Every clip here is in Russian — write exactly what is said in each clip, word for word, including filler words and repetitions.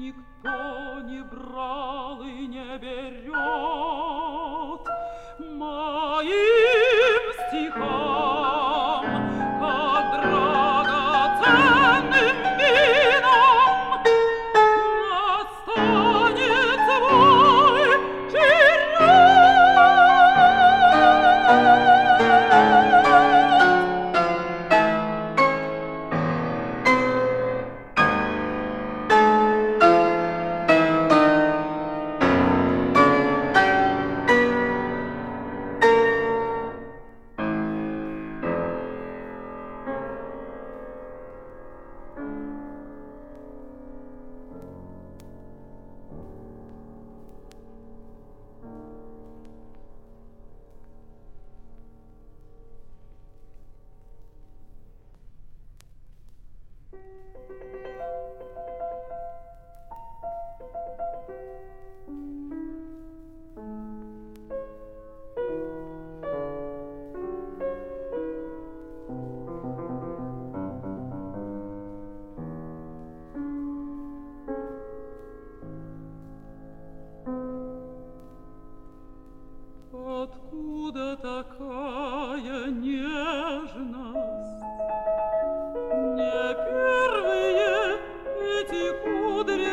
никто не брал и не берет моим стихам, как драгоценным вином настанет свой Откуда такая нежность? Не первые эти кудри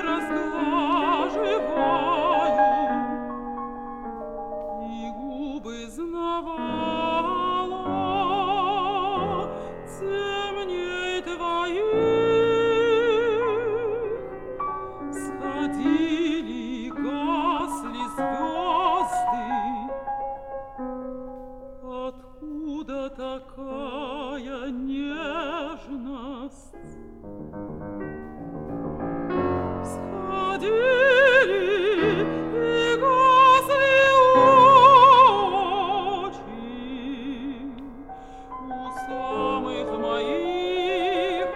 разглаживаю, и губы знавала темней твоих. Сходили и гасли звезды. Откуда такая нежность? Сходили и гасли очи у самых моих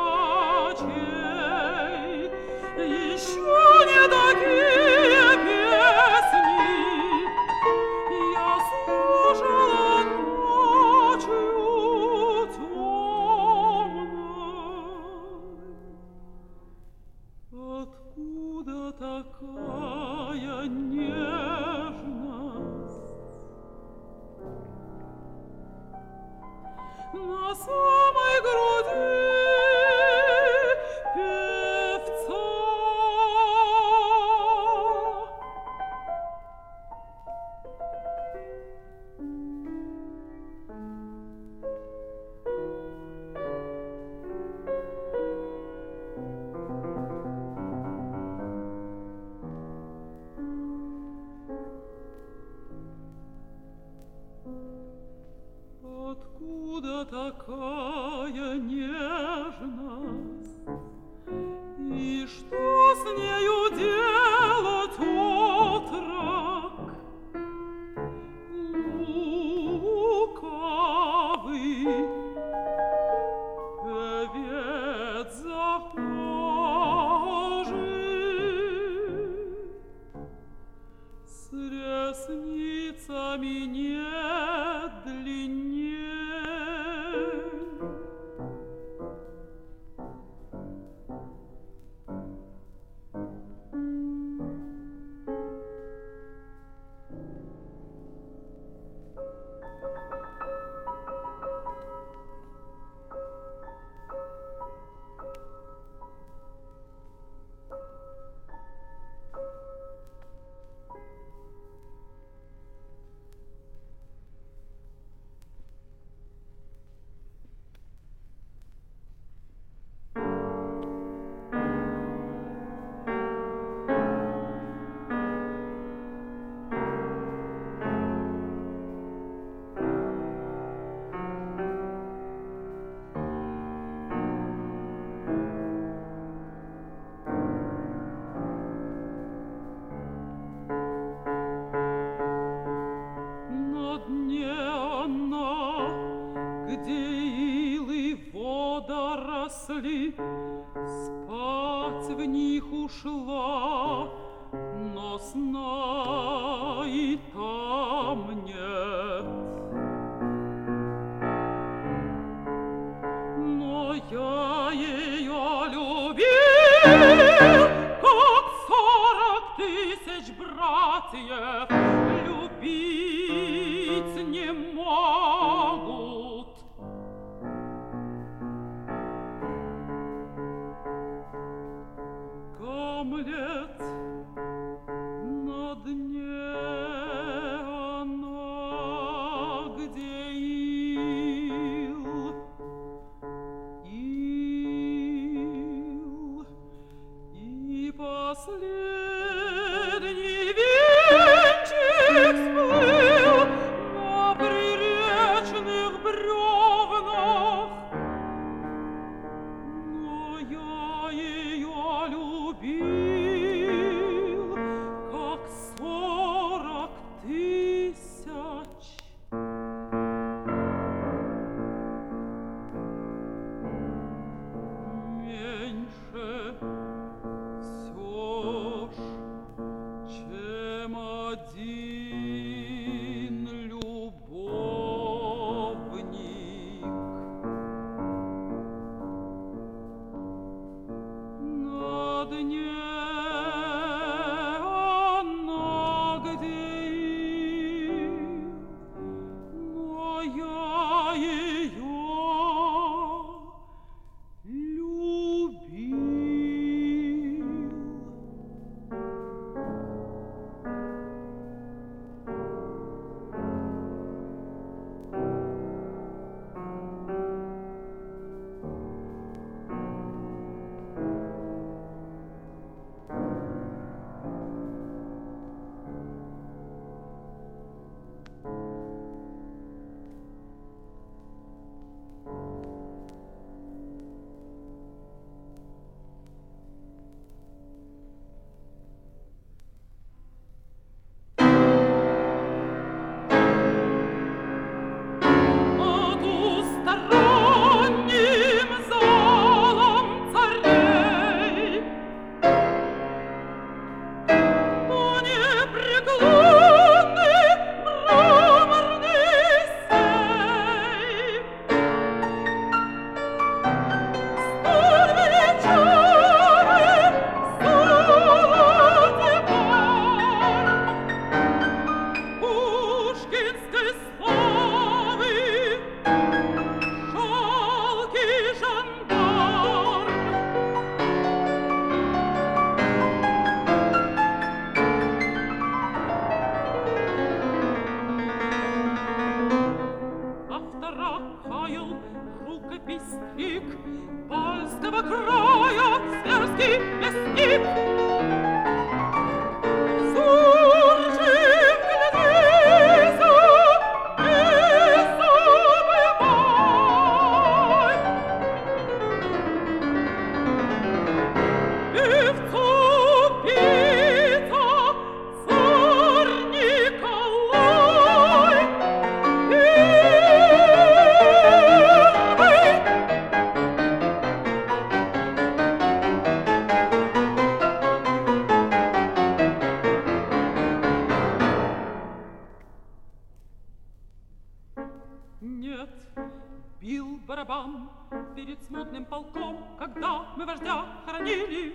очей. Еще не такие песни я слушала ночью темной. Откуда такая нежность? На самой груди певца. Откуда такая нежность? И что с нею делать, отрок? Лукавый певец захожий с ресницами не длинней. Водоросли, спать в них ушла, но сна и там нет. Но я ее любил, как братьев любить не могут. Гамлет на дне она, где ил, ил, и последний венчик сплыл на приречных бревнах, но я ее любил, как сорок тысяч. Меньше все ж, чем один любовник. На дне она, где ил, но я ее любил. Потусторонним залом царей, но непреклонный мраморный сей, столь величавый в золоте бар пушкинской славы, жалкий жандарм. Автора хаял рукопись стриг польского края, зверский мясник. Суржик, глядися, не забывай. Певцу Пита, царь Николай Первый. Нет, бил барабан перед смутным полком, когда мы вождя хоронили.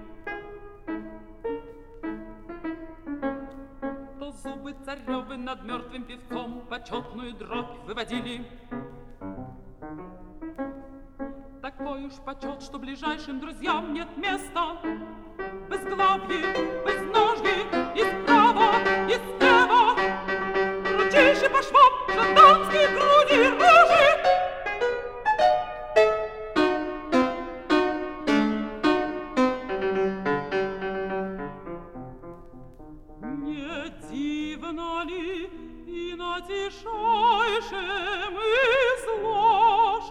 То зубы царевы над мертвым певцом почетную дробь выводили. Такой уж почет, что ближайшим друзьям нет места. Безглавье, безножье, и справа, и слева, ручейши по швам, жандармские груди, рожи. Не дивно ли и на тишайшем излож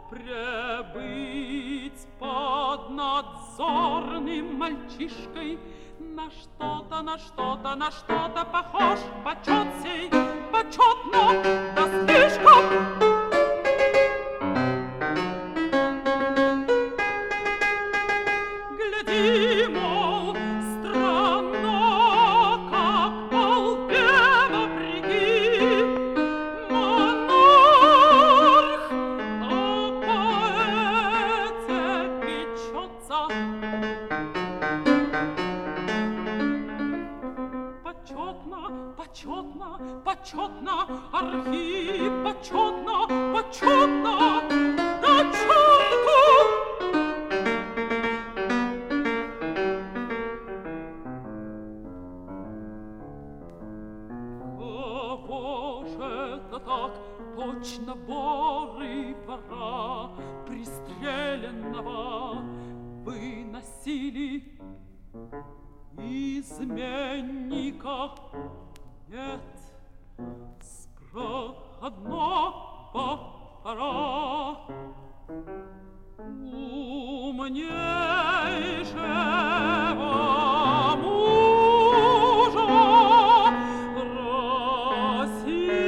пребыть под надзорным мальчишкой? На что-то, на что-то, на что-то похож почет сей, почетно, да слишком. Гляди, мол, странно, как толпе вопреки монарх о поэте печется. Почетно почетно, почетно, Архип, почетно, почетно, да черту! Кого же это так точно Боры пора пристреленного выносили? Изменника нет, с проходного пора. Умнейшего мужа России.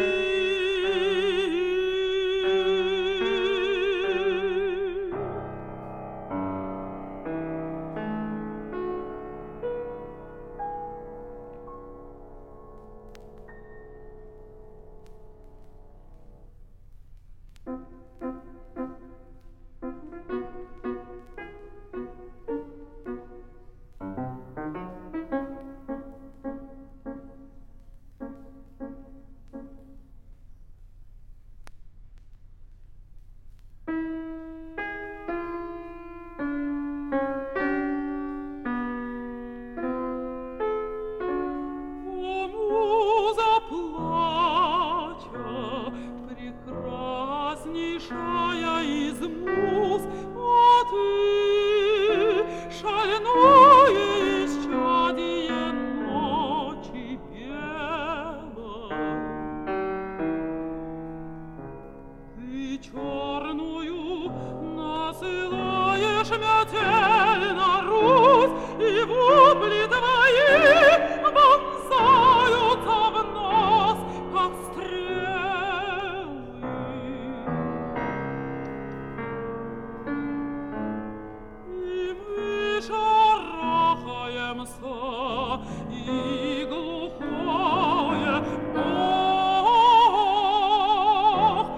Прекраснейшая из муз, а ты шальное исчадие ночи белой. Ты черную насылаешь метель на Русь, и вопли твои вонзаются в нас, как стрелы. И мы шарахаемся, и глухое ох,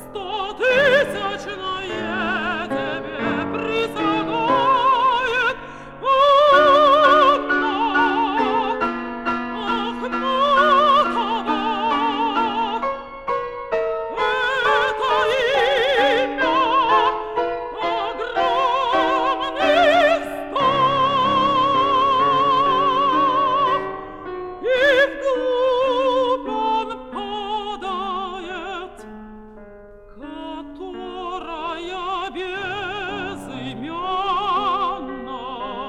стотысячное тебе присягает. Ах, Матова, это имя огромных стах, и вглубь он падает, которая безымянна.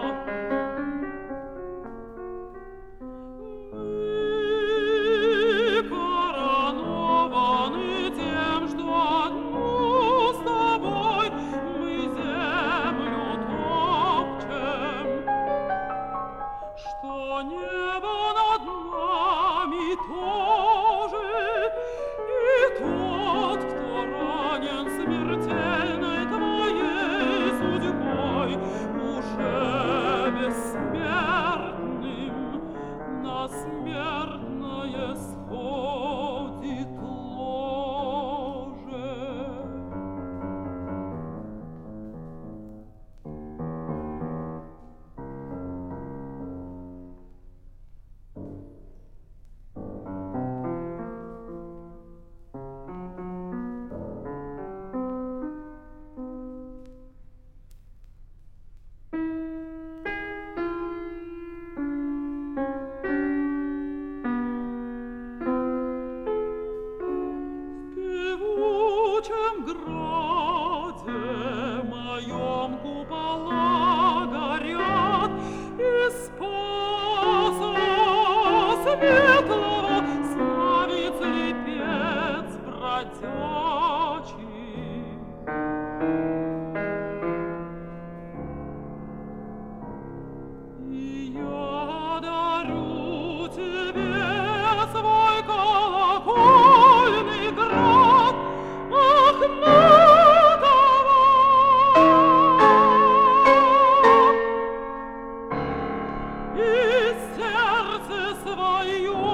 Мы коронованы тем, что одну с тобой мы землю топчем, что небо над нами тоже, и тот, кто ранен смертельной твоей судьбой, уже бессмертным на смертное сходит ложе. В певучем граде моем купола горят, и Спаса светлого славит слепец бродячий. И я дарю тебе свой колокольный град, ах, Матова! И сердце свое